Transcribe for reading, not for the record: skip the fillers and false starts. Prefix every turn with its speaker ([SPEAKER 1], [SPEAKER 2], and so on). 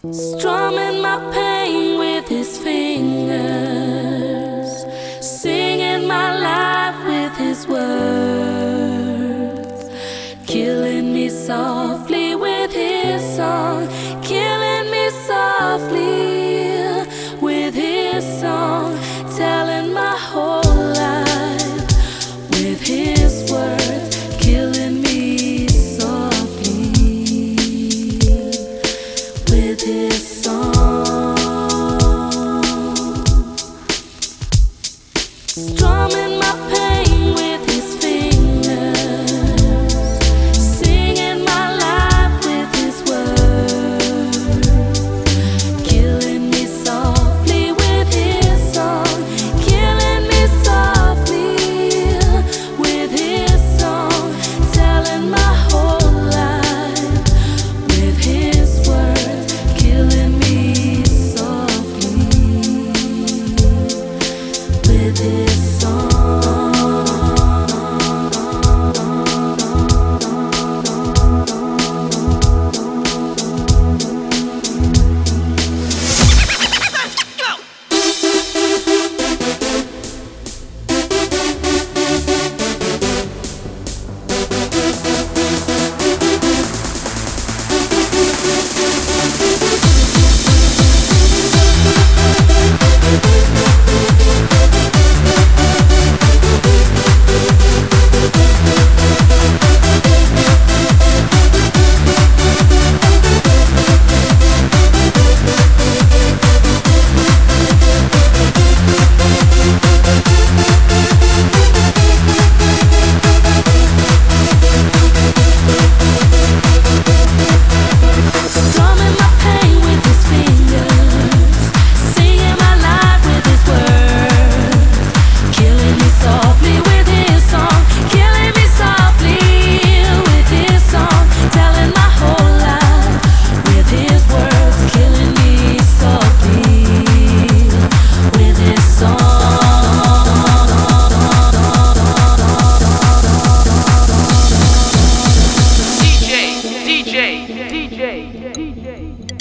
[SPEAKER 1] Strumming my pain with his fingers, singing my life with his words, killing me softly with his song, killing me softly with his song, telling my whole life with his words, killing me softly with his song, strumming my pain with his fingers, singing my life with his words, killing me softly with his song, killing me softly with his song, telling my whole life with his words, killing me softly with his song. Strumming my pain with his fingers, singing my life with his words, killing me softly with his song, killing me softly with his song, telling my whole life with his words, killing me softly with his song.
[SPEAKER 2] DJ.